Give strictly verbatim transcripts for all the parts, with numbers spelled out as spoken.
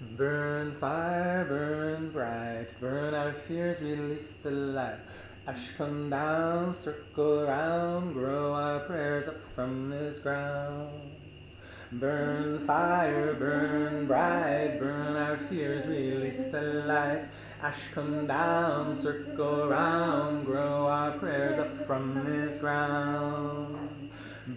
Burn fire, burn bright, burn our fears, release the light. Ash come down, circle around, grow our prayers up from this ground. Burn fire, burn bright, burn our fears, release the light. Ash come down, circle around, grow our prayers up from this ground.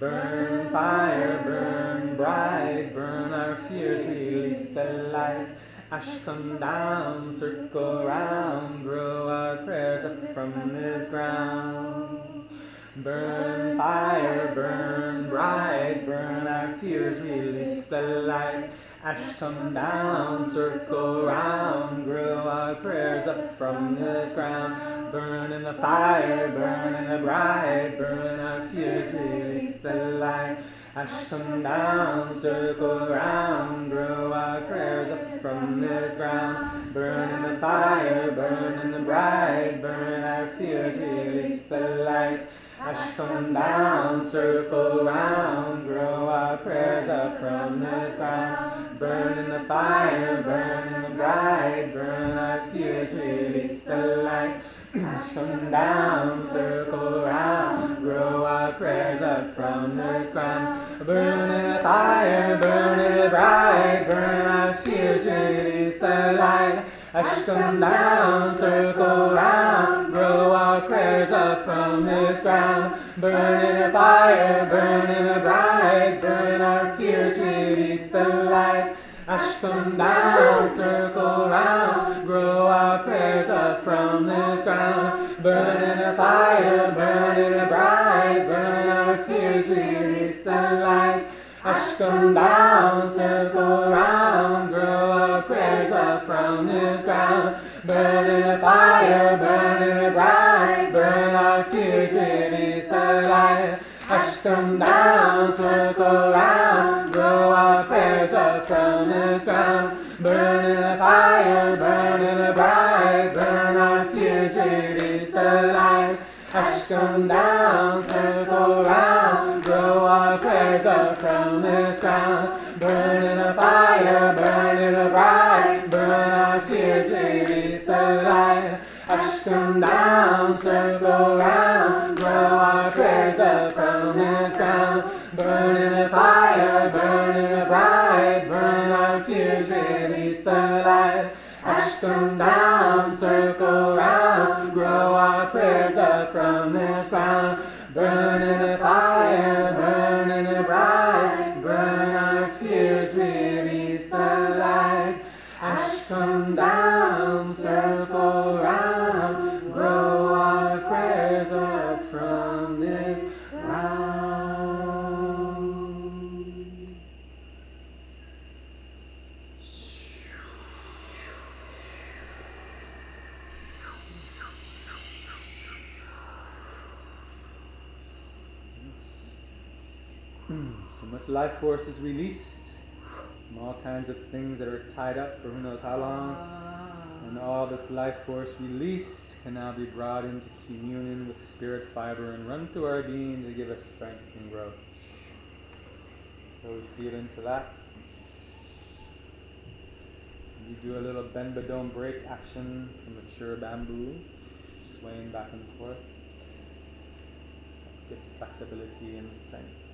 Burn fire, burn bright, burn our fears, release the light. Ash come down, circle around, grow our prayers up from this ground. Burn fire, burn bright, burn our fears, release the light. Ash come down, circle round, grow our prayers up from this ground. Burn in the fire, burn in the bright, burn our fears, release the light. Ash come down, circle round, grow our prayers up from this ground. Burn in the fire, burn in the bright, burn our fears, release the light. Ash come down, circle round, grow our prayers up from this ground. Burn in the fire, burn in the bright, burn our fears, release the light. Ash come down, circle round, grow our prayers up from this ground. Burn in the fire, burn in the bright, burn our fears, release the light. Ash come down, circle round, grow our prayers up from this ground. Burn in the fire, burn in the bright, burn our fears, release the light. Ash come down, circle round, grow our prayers up from this ground. Burn in the fire, burn in the bright, burn our fears, release the light. Ash come down, circle round, grow our prayers up from this ground. Burn in the fire, burn in the bright, burn our fears, release the light. Ash come down, circle round, grow our prayers up from this ground. Burn in the fire, burn in the bright, burn our fears, release the light. Ash come down, circle round, grow our prayers up from this ground. Burn in the fire, burn in the bright, burn our fears, release the light. Ash come down, circle round, grow our prayers up from this ground. Burn in the fire, burn in the bright, burn our fears, release the light. Ash come down, circle round, grow our prayers up from this ground. Burn in the fire, burn in the bright, burn our fears, release the light. Ash come down, circle round, grow our prayers up from this ground. So much life force is released from all kinds of things that are tied up for who knows how long. And all this life force released can now be brought into communion with spirit fiber and run through our being to give us strength and growth. So we feel into that. We do a little bend but don't break action from mature bamboo, swaying back and forth. Get the flexibility and the strength.